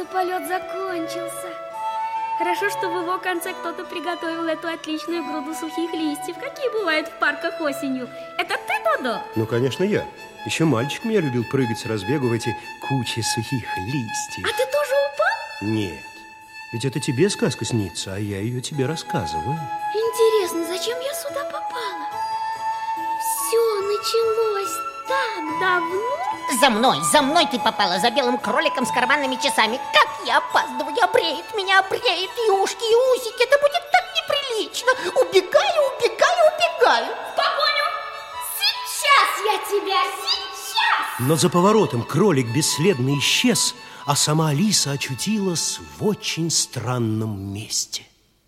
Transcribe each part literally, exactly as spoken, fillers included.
полет закончился. Хорошо, что в его конце кто-то приготовил эту отличную груду сухих листьев, какие бывают в парках осенью. Это ты, Додо? Ну, конечно, я. Еще мальчиком я любил прыгать с разбегу в эти кучи сухих листьев. А ты тоже упал? Нет. Ведь это тебе сказка снится, а я ее тебе рассказываю. Интересно, зачем я сюда попала? Все началось так давно. За мной, за мной ты попала, за белым кроликом с карманными часами. Как я опаздываю, обреет меня, обреет и ушки, и усики. Это будет так неприлично. Убегаю, убегаю, убегаю. В погоню! Сейчас я тебя, сейчас! Но за поворотом кролик бесследно исчез, а сама Алиса очутилась в очень странном месте.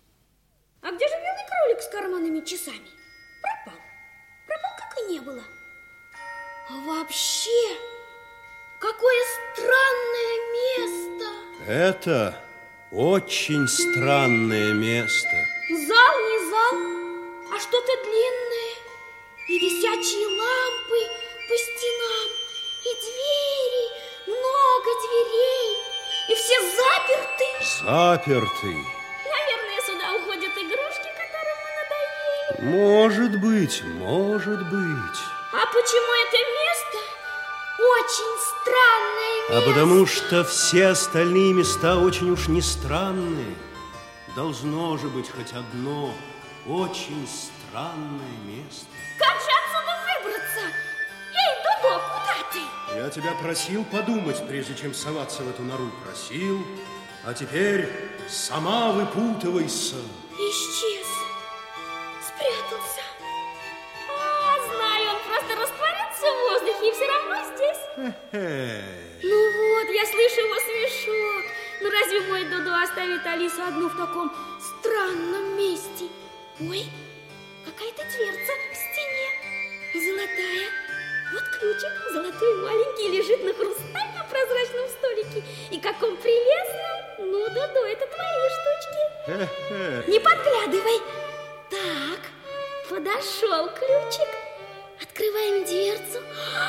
А где же белый кролик с карманными часами? Пропал. Пропал, как и не было. А вообще, какое странное место. Это очень странное место. Зал не зал, а что-то длинное. И висячие лампы по стенам, и двери, много дверей, и все заперты. Заперты. Наверное, сюда уходят игрушки, которым мы надоели. Может быть, может быть. А почему это место очень странное место? А потому что все остальные места очень уж не странные. Должно же быть хоть одно очень странное место. Как же отсюда выбраться? Эй, Додо, куда ты? Я тебя просил подумать, прежде чем соваться в эту нору. Просил, а теперь сама выпутывайся. Исчез. Спрятался. А, знаю, он просто растворится в воздухе и все равно здесь. Хе-хе. Ну вот, я слышу его смешок. Ну разве мой Додо оставит Алису одну в таком странном месте? Ой, какая-то дверца в стене. Золотая. Вот ключик, золотой маленький, лежит на хрустальном прозрачном столике. И как он прелестно. Ну, Додо, это твои штучки. Хе-хе. Не подглядывай. Так, подошел ключик. Открываем дверцу.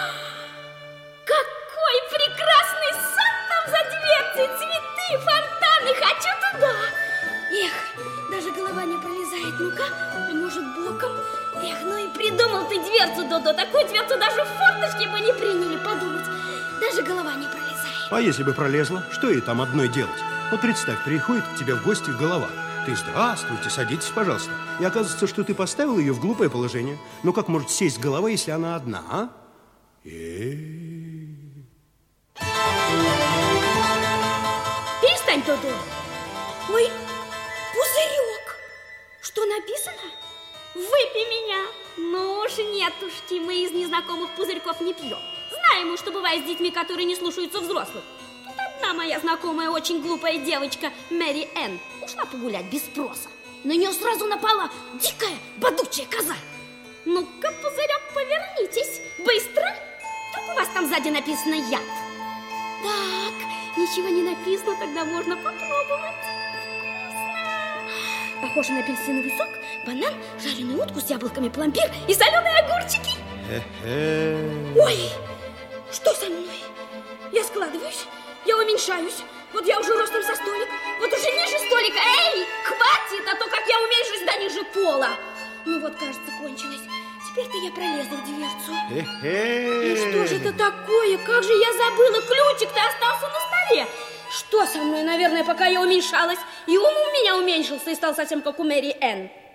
Какой прекрасный сад там за дверцей. Цветы, фонтаны. Хочу туда. Эх, даже голова не пролезает. Ну-ка, а может боком? Эх, ну и придумал ты дверцу, Додо. Такую дверцу даже в форточке бы не приняли, подумать. Даже голова не пролезает. А если бы пролезла, что ей там одной делать? Вот представь, приходит к тебе в гости голова. Ты здравствуйте, садитесь, пожалуйста. И оказывается, что ты поставил ее в глупое положение. Ну как может сесть голова, если она одна, а? Э-э-э. Перестань, Додо. Ой, пузырек. Что написано? Выпей меня. Ну уж нет уж, мы из незнакомых пузырьков не пьем. Знаем мы, что бывает с детьми, которые не слушаются взрослых. Тут одна моя знакомая, очень глупая девочка, Мэри Энн, ушла погулять без спроса. На нее сразу напала дикая, бодучая коза. Ну-ка, пузырек, повернитесь. Быстро. Вдруг у вас там сзади написано яд? Так, ничего не написано, тогда можно попробовать. Похоже на апельсиновый сок, банан, жареную утку с яблоками, пломбир и соленые огурчики. Хе-хе. Ой, что со мной? Я складываюсь, я уменьшаюсь. Вот я уже ростом со столик, вот уже ниже столика. Эй, хватит, а то как я уменьшусь до ниже пола. Ну вот, кажется, кончилось. Теперь-то я пролезла в дверцу. Хе-хе. Ну что же это такое? Как же я забыла? Ключик-то остался на столе. Что со мной, наверное, пока я уменьшалась? И ум у меня уменьшился и стал совсем как у Мэри Энн.